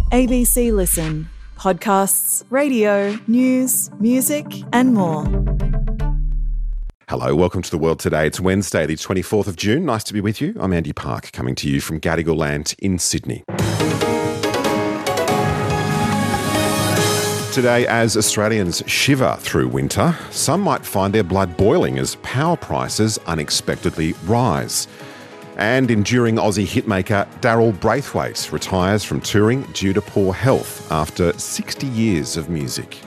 ABC Listen. Podcasts, radio, news, music and more. Hello, welcome to The World Today. It's Wednesday, the 24th of June. Nice to be with you. I'm Andy Park, coming to you from Gadigal Land in Sydney. Today, as Australians shiver through winter, some might find their blood boiling as power prices unexpectedly rise. And enduring Aussie hitmaker Daryl Braithwaite retires from touring due to poor health after 60 years of music.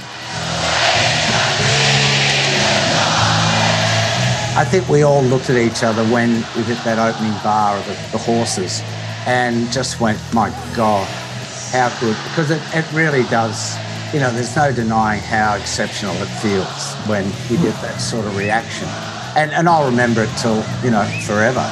I think we all looked at each other when we hit that opening bar of the horses and just went, my God, how good. Because it really does, there's no denying how exceptional it feels when you get that sort of reaction. And I'll remember it till, forever.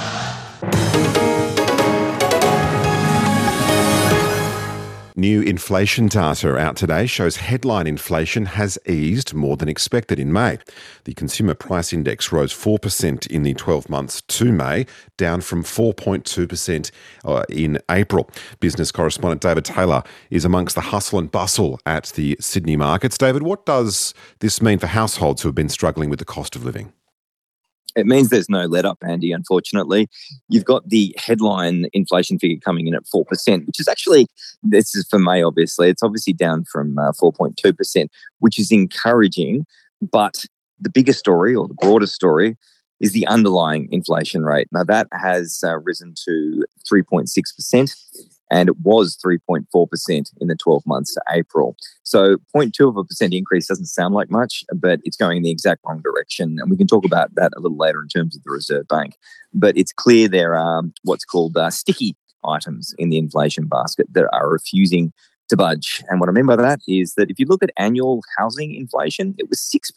New inflation data out today shows headline inflation has eased more than expected in May. The Consumer Price Index rose 4% in the 12 months to May, down from 4.2% in April. Business correspondent David Taylor is amongst the hustle and bustle at the Sydney markets. David, what does this mean for households who have been struggling with the cost of living? It means there's no let-up, Andy, unfortunately. You've got the headline inflation figure coming in at 4%, which is actually, this is for May, obviously. It's obviously down from 4.2%, which is encouraging. But the bigger story, or the broader story, is the underlying inflation rate. Now, that has risen to 3.6%, and it was 3.4% in the 12 months to April. So 0.2% increase doesn't sound like much, but it's going in the exact wrong direction. And we can talk about that a little later in terms of the Reserve Bank. But it's clear there are what's called sticky items in the inflation basket that are refusing to budge. And what I mean by that is that if you look at annual housing inflation, it was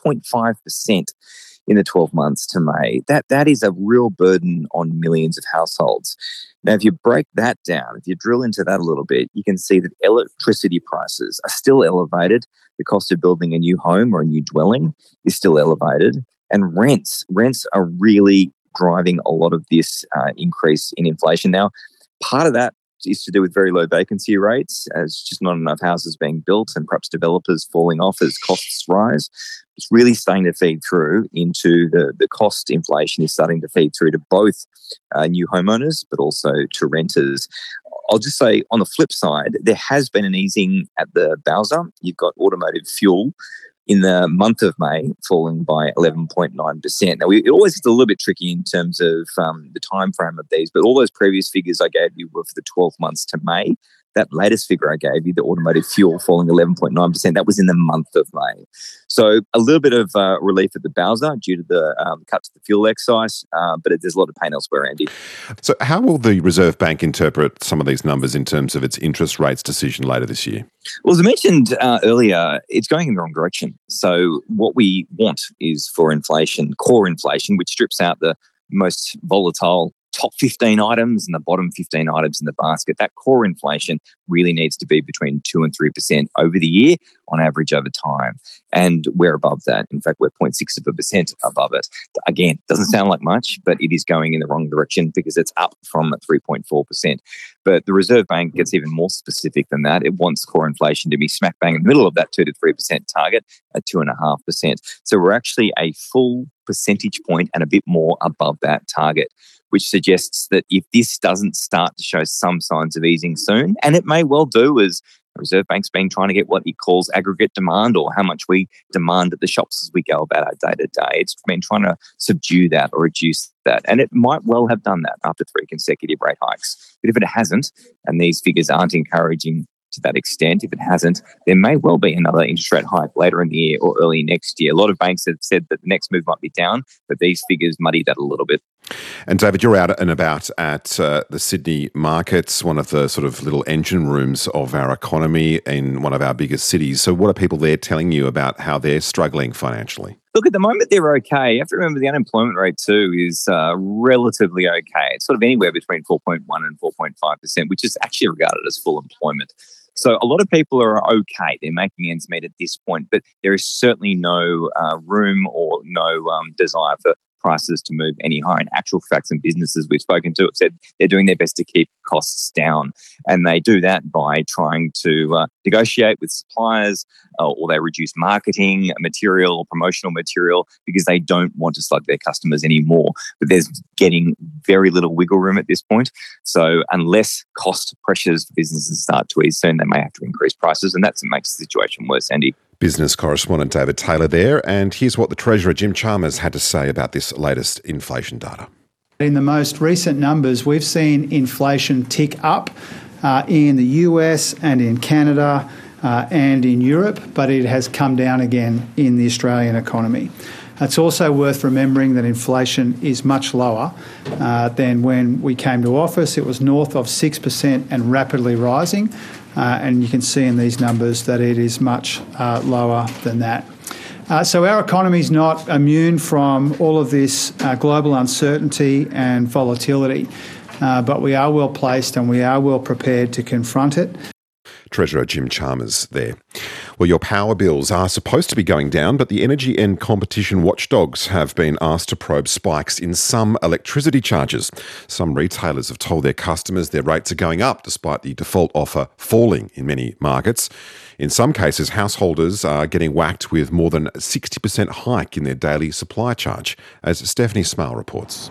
6.5% in the 12 months to May. That is a real burden on millions of households. Now, if you break that down, if you drill into that a little bit, you can see that electricity prices are still elevated. The cost of building a new home or a new dwelling is still elevated. And rents are really driving a lot of this increase in inflation. Now, part of that is to do with very low vacancy rates, as just not enough houses being built and perhaps developers falling off as costs rise. It's really starting to feed through into the cost inflation is starting to feed through to both new homeowners, but also to renters. I'll just say on the flip side, there has been an easing at the Bowser. You've got automotive fuel in the month of May falling by 11.9%. Now, it always gets a little bit tricky in terms of the time frame of these, but all those previous figures I gave you were for the 12 months to May. That latest figure I gave you, the automotive fuel falling 11.9%, that was in the month of May. So a little bit of relief at the Bowser due to the cut to the fuel excise, but there's a lot of pain elsewhere, Andy. So how will the Reserve Bank interpret some of these numbers in terms of its interest rates decision later this year? Well, as I mentioned earlier, it's going in the wrong direction. So what we want is for inflation, core inflation, which strips out the most volatile top 15 items and the bottom 15 items in the basket. That core inflation really needs to be between 2 and 3% over the year on average over time. And we're above that. In fact, we're 0.6% above it. Again, doesn't sound like much, but it is going in the wrong direction because it's up from 3.4%. But the Reserve Bank gets even more specific than that. It wants core inflation to be smack bang in the middle of that 2 to 3% target at 2.5%. So we're actually a full percentage point and a bit more above that target, which suggests that if this doesn't start to show some signs of easing soon, and it may well do, as the Reserve Bank's been trying to get what it calls aggregate demand, or how much we demand at the shops as we go about our day-to-day. It's been trying to subdue that or reduce that, and it might well have done that after 3 consecutive rate hikes. But if it hasn't, and these figures aren't encouraging to that extent, if it hasn't, there may well be another interest rate hike later in the year or early next year. A lot of banks have said that the next move might be down, but these figures muddy that a little bit. And David, you're out and about at the Sydney markets, one of the sort of little engine rooms of our economy in one of our biggest cities. So what are people there telling you about how they're struggling financially? Look, at the moment, they're okay. You have to remember the unemployment rate too is relatively okay. It's sort of anywhere between 4.1 and 4.5%, which is actually regarded as full employment. So a lot of people are okay. They're making ends meet at this point, but there is certainly no room or no desire for prices to move any higher. In actual fact, some businesses we've spoken to have said they're doing their best to keep costs down. And they do that by trying to negotiate with suppliers, or they reduce marketing material or promotional material because they don't want to slug their customers anymore. But there's getting very little wiggle room at this point. So unless cost pressures for businesses start to ease soon, they may have to increase prices. And that makes the situation worse, Andy. Business correspondent David Taylor there. And here's what the Treasurer Jim Chalmers had to say about this latest inflation data. In the most recent numbers, we've seen inflation tick up in the US and in Canada and in Europe, but it has come down again in the Australian economy. It's also worth remembering that inflation is much lower than when we came to office. It was north of 6% and rapidly rising, and you can see in these numbers that it is much lower than that. So our economy is not immune from all of this global uncertainty and volatility, but we are well placed and we are well prepared to confront it. Treasurer Jim Chalmers there. Well, your power bills are supposed to be going down, but the energy and competition watchdogs have been asked to probe spikes in some electricity charges. Some retailers have told their customers their rates are going up despite the default offer falling in many markets. In some cases, householders are getting whacked with more than a 60% hike in their daily supply charge, as Stephanie Smale reports.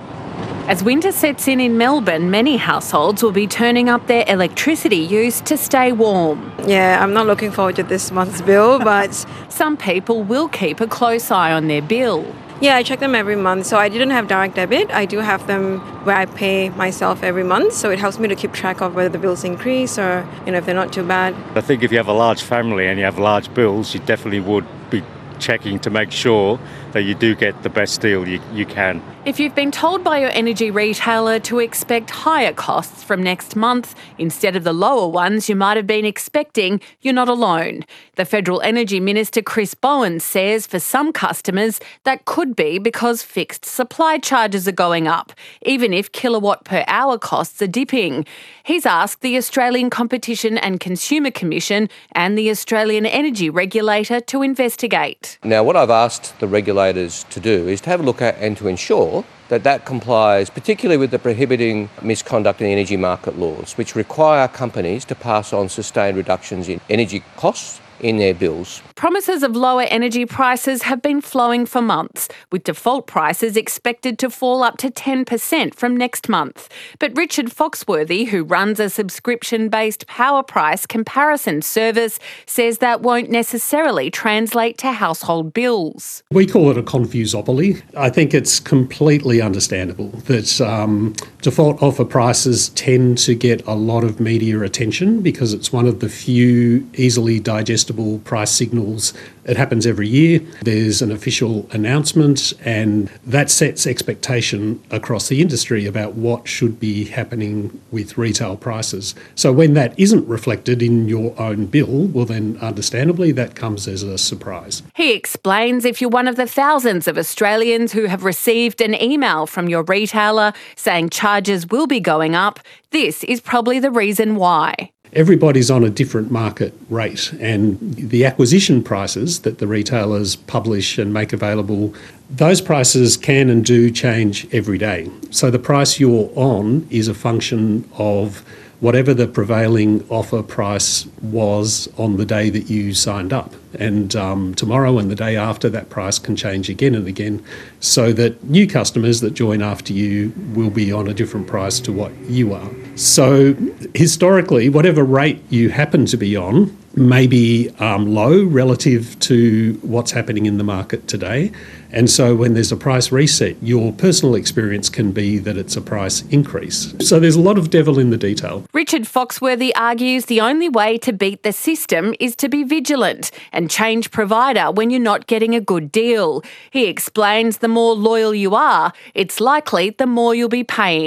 As winter sets in Melbourne, many households will be turning up their electricity use to stay warm. Yeah, I'm not looking forward to this month's bill, but some people will keep a close eye on their bill. Yeah, I check them every month. So I didn't have direct debit. I do have them where I pay myself every month. So it helps me to keep track of whether the bills increase or, if they're not too bad. I think if you have a large family and you have large bills, you definitely would be checking to make sure that you do get the best deal you can. If you've been told by your energy retailer to expect higher costs from next month instead of the lower ones you might have been expecting, you're not alone. The Federal Energy Minister Chris Bowen says for some customers that could be because fixed supply charges are going up, even if kilowatt per hour costs are dipping. He's asked the Australian Competition and Consumer Commission and the Australian Energy Regulator to investigate. Now, what I've asked the regulators to do is to have a look at and to ensure that complies particularly with the prohibiting misconduct in energy market laws, which require companies to pass on sustained reductions in energy costs in their bills. Promises of lower energy prices have been flowing for months, with default prices expected to fall up to 10% from next month. But Richard Foxworthy, who runs a subscription-based power price comparison service, says that won't necessarily translate to household bills. We call it a confusopoly. I think it's completely understandable that default offer prices tend to get a lot of media attention because it's one of the few easily digestible price signals. It happens every year. There's an official announcement and that sets expectation across the industry about what should be happening with retail prices. So when that isn't reflected in your own bill, well then understandably that comes as a surprise. He explains if you're one of the thousands of Australians who have received an email from your retailer saying charges will be going up, this is probably the reason why. Everybody's on a different market rate, and the acquisition prices that the retailers publish and make available, those prices can and do change every day. So the price you're on is a function of whatever the prevailing offer price was on the day that you signed up. And tomorrow and the day after, that price can change again and again, so that new customers that join after you will be on a different price to what you are. So historically, whatever rate you happen to be on may be low relative to what's happening in the market today. And so when there's a price reset, your personal experience can be that it's a price increase. So there's a lot of devil in the detail. Richard Foxworthy argues the only way to beat the system is to be vigilant and change provider when you're not getting a good deal. He explains the more loyal you are, it's likely the more you'll be paying.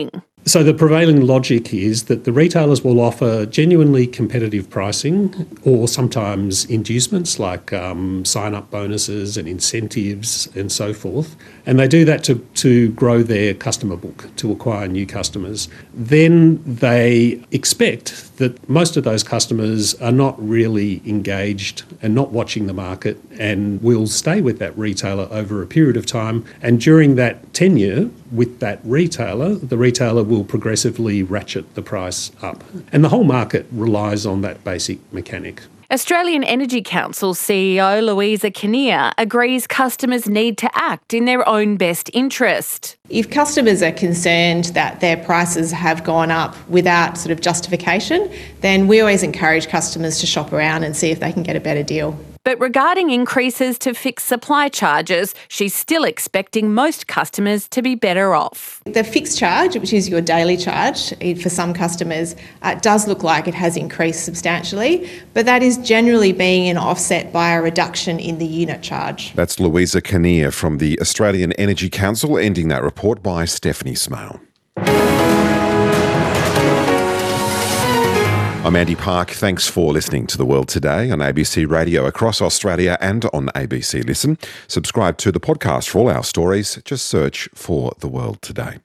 So the prevailing logic is that the retailers will offer genuinely competitive pricing or sometimes inducements like sign-up bonuses and incentives and so forth. And they do that to grow their customer book, to acquire new customers. Then they expect that most of those customers are not really engaged and not watching the market and will stay with that retailer over a period of time. And during that tenure with that retailer, the retailer will progressively ratchet the price up. And the whole market relies on that basic mechanic. Australian Energy Council CEO Louisa Kinnear agrees customers need to act in their own best interest. If customers are concerned that their prices have gone up without sort of justification, then we always encourage customers to shop around and see if they can get a better deal. But regarding increases to fixed supply charges, she's still expecting most customers to be better off. The fixed charge, which is your daily charge for some customers, does look like it has increased substantially, but that is generally being offset by a reduction in the unit charge. That's Louisa Kinnear from the Australian Energy Council, ending that report by Stephanie Smale. I'm Andy Park. Thanks for listening to The World Today on ABC Radio across Australia and on ABC Listen. Subscribe to the podcast for all our stories. Just search for The World Today.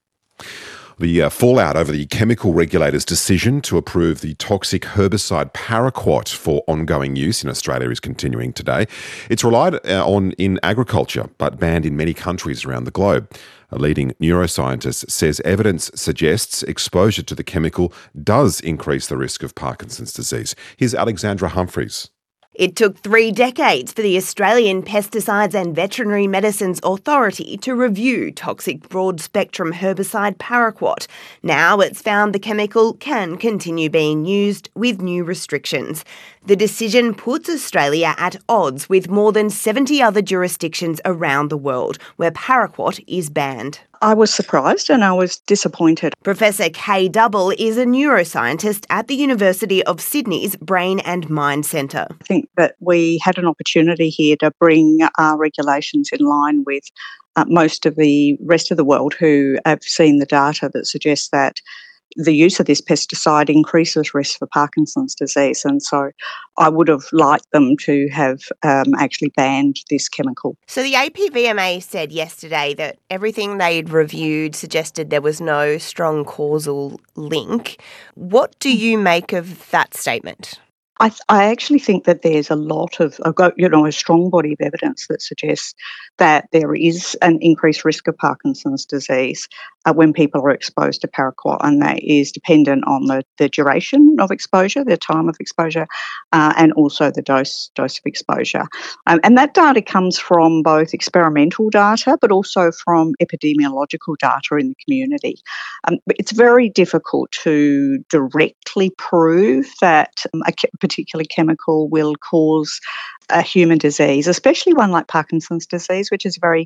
The fallout over the chemical regulator's decision to approve the toxic herbicide paraquat for ongoing use in Australia is continuing today. It's relied on in agriculture, but banned in many countries around the globe. A leading neuroscientist says evidence suggests exposure to the chemical does increase the risk of Parkinson's disease. Here's Alexandra Humphreys. It took 3 decades for the Australian Pesticides and Veterinary Medicines Authority to review toxic broad-spectrum herbicide paraquat. Now it's found the chemical can continue being used with new restrictions. The decision puts Australia at odds with more than 70 other jurisdictions around the world where paraquat is banned. I was surprised and I was disappointed. Professor Kay Double is a neuroscientist at the University of Sydney's Brain and Mind Centre. I think that we had an opportunity here to bring our regulations in line with most of the rest of the world who have seen the data that suggests that the use of this pesticide increases risk for Parkinson's disease. And so I would have liked them to have actually banned this chemical. So the APVMA said yesterday that everything they'd reviewed suggested there was no strong causal link. What do you make of that statement? I actually think that there's a lot of, a strong body of evidence that suggests that there is an increased risk of Parkinson's disease when people are exposed to paraquat, and that is dependent on the duration of exposure, the time of exposure, and also the dose of exposure. And that data comes from both experimental data, but also from epidemiological data in the community. It's very difficult to directly prove that a particular chemical will cause a human disease, especially one like Parkinson's disease, which is a very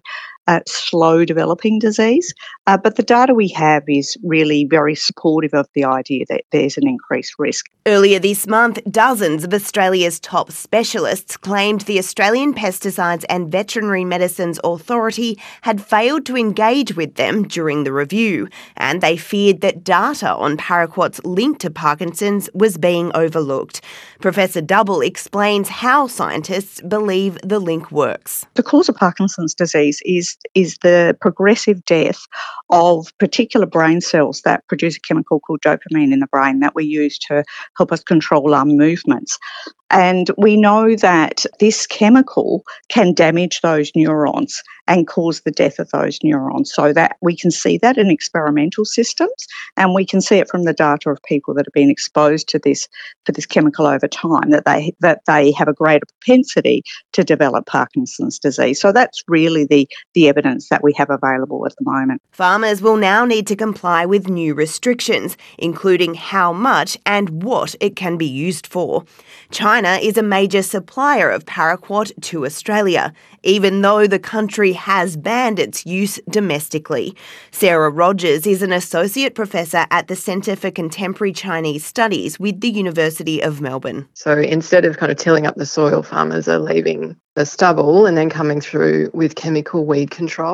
slow developing disease. But the data we have is really very supportive of the idea that there's an increased risk. Earlier this month, dozens of Australia's top specialists claimed the Australian Pesticides and Veterinary Medicines Authority had failed to engage with them during the review, and they feared that data on paraquat's link to Parkinson's was being overlooked. Professor Double explains how scientists believe the link works. The cause of Parkinson's disease is the progressive death of particular brain cells that produce a chemical called dopamine in the brain that we use to help us control our movements. And we know that this chemical can damage those neurons and cause the death of those neurons. So that we can see that in experimental systems, and we can see it from the data of people that have been exposed to this chemical over time, that they have a greater propensity to develop Parkinson's disease. So that's really the evidence that we have available at the moment. Farmers will now need to comply with new restrictions, including how much and what it can be used for. China is a major supplier of paraquat to Australia, even though the country has banned its use domestically. Sarah Rogers is an associate professor at the Centre for Contemporary Chinese Studies with the University of Melbourne. So instead of kind of tilling up the soil, farmers are leaving the stubble and then coming through with chemical weed control.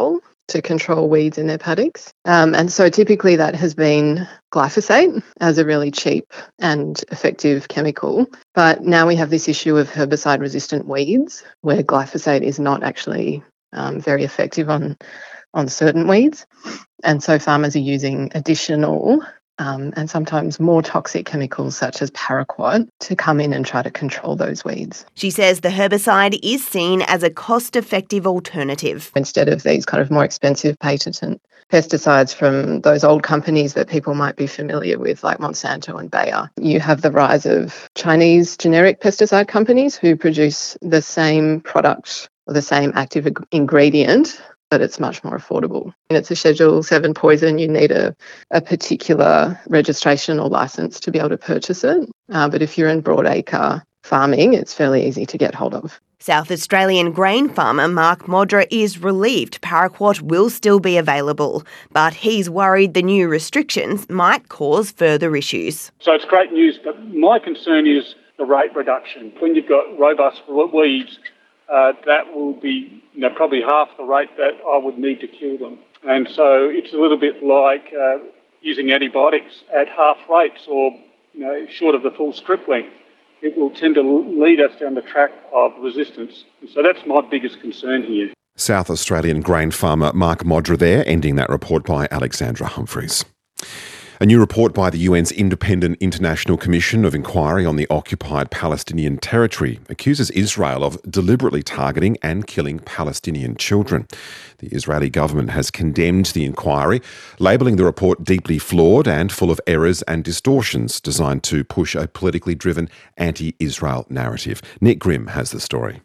to control weeds in their paddocks. And so typically that has been glyphosate as a really cheap and effective chemical. But now we have this issue of herbicide-resistant weeds where glyphosate is not actually very effective on certain weeds. And so farmers are using additional and sometimes more toxic chemicals such as paraquat to come in and try to control those weeds. She says the herbicide is seen as a cost-effective alternative. Instead of these kind of more expensive patented pesticides from those old companies that people might be familiar with, like Monsanto and Bayer, you have the rise of Chinese generic pesticide companies who produce the same product or the same active ingredient, but it's much more affordable. And it's a Schedule 7 poison. You need a particular registration or licence to be able to purchase it. But if you're in broadacre farming, it's fairly easy to get hold of. South Australian grain farmer Mark Modra is relieved paraquat will still be available, but he's worried the new restrictions might cause further issues. So it's great news, but my concern is the rate reduction. When you've got robust weeds, that will be probably half the rate that I would need to kill them. And so it's a little bit like using antibiotics at half rates or short of the full strip length. It will tend to lead us down the track of resistance. And so that's my biggest concern here. South Australian grain farmer Mark Modra there, ending that report by Alexandra Humphreys. A new report by the UN's Independent International Commission of Inquiry on the Occupied Palestinian Territory accuses Israel of deliberately targeting and killing Palestinian children. The Israeli government has condemned the inquiry, labelling the report deeply flawed and full of errors and distortions designed to push a politically driven anti-Israel narrative. Nick Grimm has the story.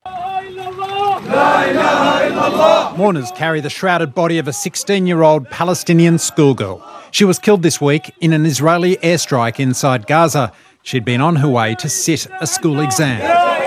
Mourners carry the shrouded body of a 16-year-old Palestinian schoolgirl. She was killed this week in an Israeli airstrike inside Gaza. She'd been on her way to sit a school exam.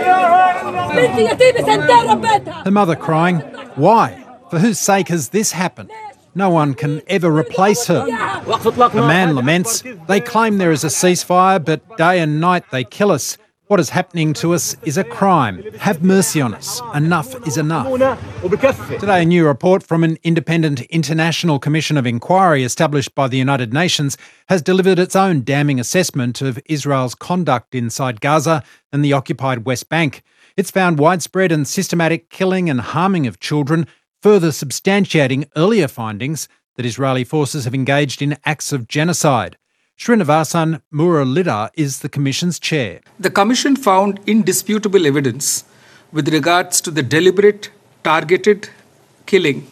Her mother crying, "Why? For whose sake has this happened? No one can ever replace her." The man laments, "They claim there is a ceasefire, but day and night they kill us. What is happening to us is a crime. Have mercy on us. Enough is enough." Today, a new report from an independent international commission of inquiry established by the United Nations has delivered its own damning assessment of Israel's conduct inside Gaza and the occupied West Bank. It's found widespread and systematic killing and harming of children, further substantiating earlier findings that Israeli forces have engaged in acts of genocide. Srinivasan Muralidhar is the Commission's chair. The Commission found indisputable evidence with regards to the deliberate, targeted killing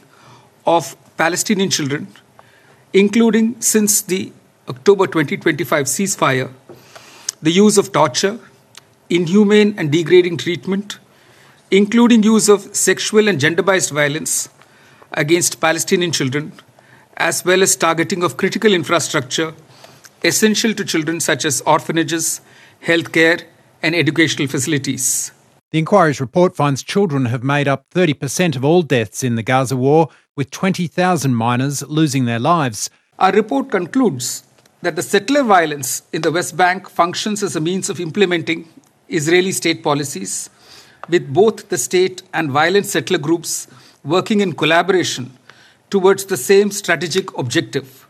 of Palestinian children, including since the October 2025 ceasefire, the use of torture, inhumane and degrading treatment, including use of sexual and gender-based violence against Palestinian children, as well as targeting of critical infrastructure essential to children such as orphanages, healthcare and educational facilities. The inquiry's report finds children have made up 30% of all deaths in the Gaza war, with 20,000 minors losing their lives. Our report concludes that the settler violence in the West Bank functions as a means of implementing Israeli state policies, with both the state and violent settler groups working in collaboration towards the same strategic objective: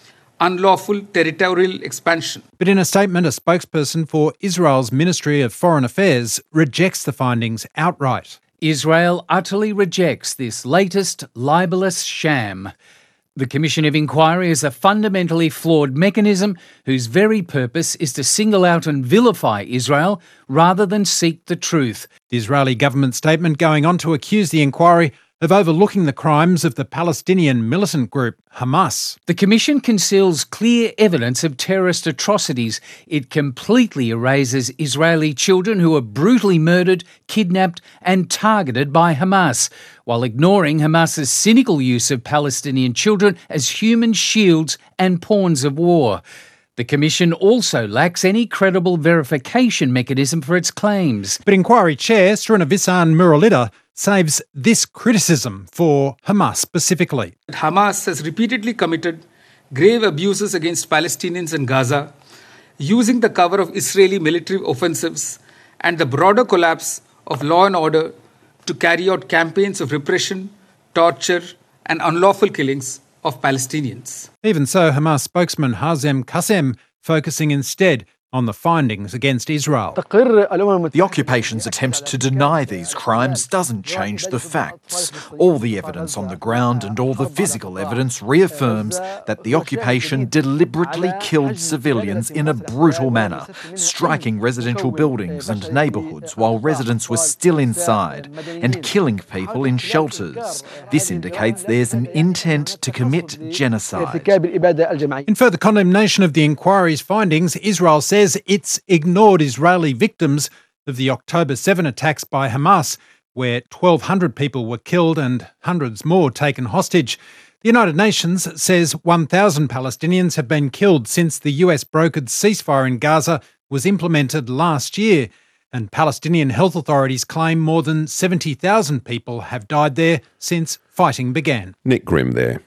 unlawful territorial expansion. But in a statement, a spokesperson for Israel's Ministry of Foreign Affairs rejects the findings outright. Israel utterly rejects this latest libelous sham. The Commission of Inquiry is a fundamentally flawed mechanism whose very purpose is to single out and vilify Israel rather than seek the truth. The Israeli government statement going on to accuse the inquiry of overlooking the crimes of the Palestinian militant group Hamas. The Commission conceals clear evidence of terrorist atrocities. It completely erases Israeli children who were brutally murdered, kidnapped and targeted by Hamas, while ignoring Hamas's cynical use of Palestinian children as human shields and pawns of war. The Commission also lacks any credible verification mechanism for its claims. But Inquiry Chair Srinivasan Muralidhar saves this criticism for Hamas specifically. Hamas has repeatedly committed grave abuses against Palestinians in Gaza, using the cover of Israeli military offensives and the broader collapse of law and order to carry out campaigns of repression, torture and unlawful killings of Palestinians. Even so, Hamas spokesman Hazem Qassem focusing instead on the findings against Israel. The occupation's attempt to deny these crimes doesn't change the facts. All the evidence on the ground and all the physical evidence reaffirms that the occupation deliberately killed civilians in a brutal manner, striking residential buildings and neighbourhoods while residents were still inside, and killing people in shelters. This indicates there's an intent to commit genocide. In further condemnation of the inquiry's findings, Israel says it's ignored Israeli victims of the October 7 attacks by Hamas, where 1,200 people were killed and hundreds more taken hostage. The United Nations says 1,000 Palestinians have been killed since the US brokered ceasefire in Gaza was implemented last year, and Palestinian health authorities claim more than 70,000 people have died there since fighting began. Nick Grimm there.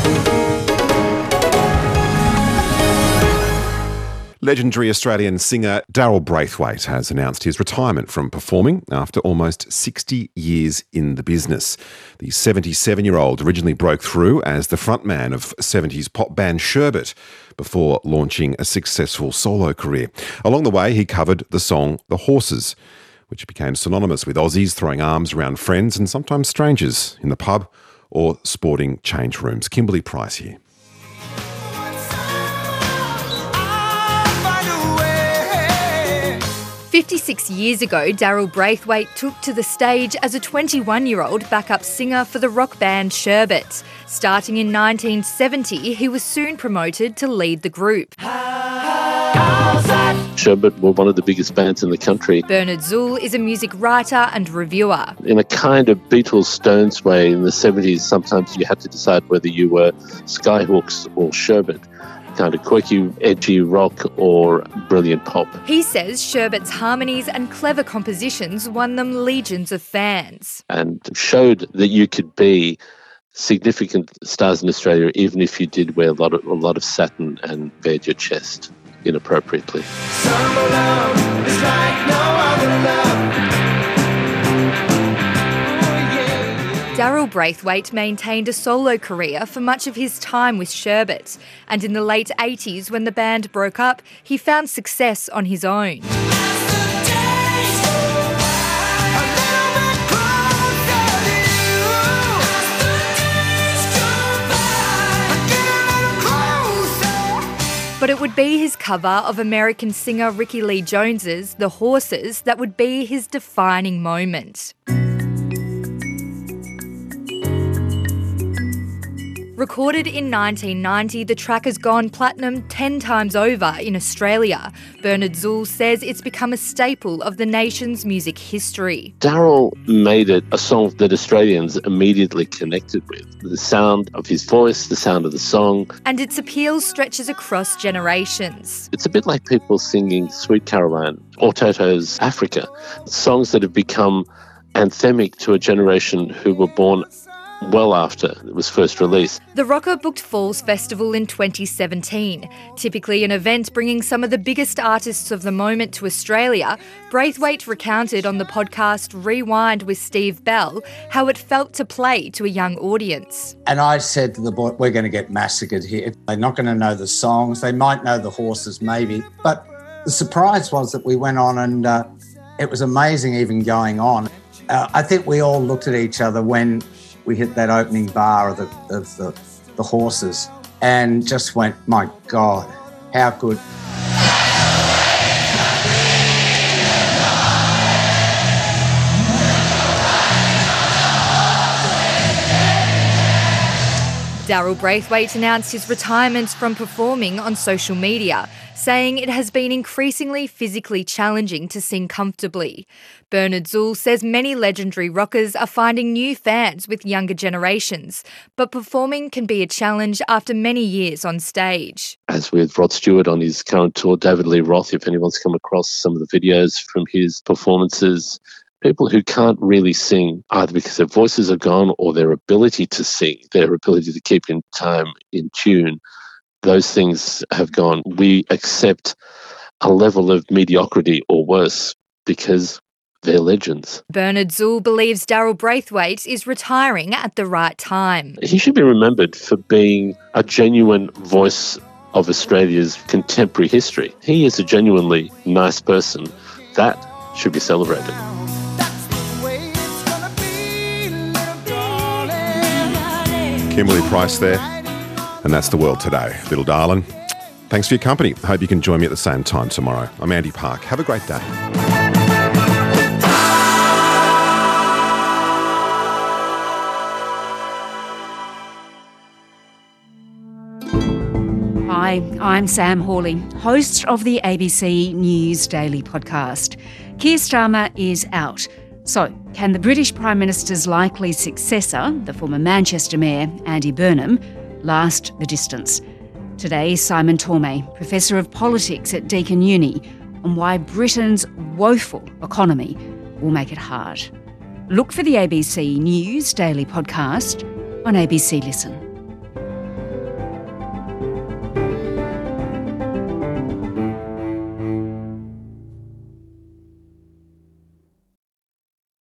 Legendary Australian singer Daryl Braithwaite has announced his retirement from performing after almost 60 years in the business. The 77-year-old originally broke through as the frontman of 70s pop band Sherbet before launching a successful solo career. Along the way, he covered the song The Horses, which became synonymous with Aussies throwing arms around friends and sometimes strangers in the pub or sporting change rooms. Kimberly Price here. 56 years ago, Daryl Braithwaite took to the stage as a 21-year-old backup singer for the rock band Sherbet. Starting in 1970, he was soon promoted to lead the group. Sherbet were one of the biggest bands in the country. Bernard Zuhl is a music writer and reviewer. In a kind of Beatles Stones way, in the 70s, sometimes you had to decide whether you were Skyhawks or Sherbet. Kind of quirky, edgy rock or brilliant pop. He says Sherbet's harmonies and clever compositions won them legions of fans. And showed that you could be significant stars in Australia even if you did wear a lot of satin and bared your chest inappropriately. Daryl Braithwaite maintained a solo career for much of his time with Sherbet, and in the late 80s, when the band broke up, he found success on his own. But it would be his cover of American singer Rickie Lee Jones's The Horses that would be his defining moment. Recorded in 1990, the track has gone platinum 10 times over in Australia. Bernard Zuhl says it's become a staple of the nation's music history. Daryl made it a song that Australians immediately connected with. The sound of his voice, the sound of the song. And its appeal stretches across generations. It's a bit like people singing Sweet Caroline or Toto's Africa. Songs that have become anthemic to a generation who were born well after it was first released. The rocker booked Falls Festival in 2017. Typically an event bringing some of the biggest artists of the moment to Australia, Braithwaite recounted on the podcast Rewind with Steve Bell how it felt to play to a young audience. And I said to the boy, we're going to get massacred here. They're not going to know the songs. They might know the horses maybe. But the surprise was that we went on and it was amazing even going on. I think we all looked at each other when we hit that opening bar of the horses and just went, my God, how good. Daryl Braithwaite announced his retirement from performing on social media, saying it has been increasingly physically challenging to sing comfortably. Bernard Zuhl says many legendary rockers are finding new fans with younger generations, but performing can be a challenge after many years on stage. As with Rod Stewart on his current tour, David Lee Roth, if anyone's come across some of the videos from his performances, people who can't really sing, either because their voices are gone or their ability to sing, their ability to keep in time, in tune, those things have gone. We accept a level of mediocrity or worse because they're legends. Bernard Zoul believes Daryl Braithwaite is retiring at the right time. He should be remembered for being a genuine voice of Australia's contemporary history. He is a genuinely nice person. That should be celebrated. Kimberly Price there, and that's The World Today. Little darling, thanks for your company. I hope you can join me at the same time tomorrow. I'm Andy Park. Have a great day. Hi, I'm Sam Hawley, host of the ABC News Daily podcast. Keir Starmer is out. So, can the British Prime Minister's likely successor, the former Manchester Mayor, Andy Burnham, last the distance? Today, Simon Tormey, Professor of Politics at Deakin Uni, on why Britain's woeful economy will make it hard. Look for the ABC News Daily podcast on ABC Listen.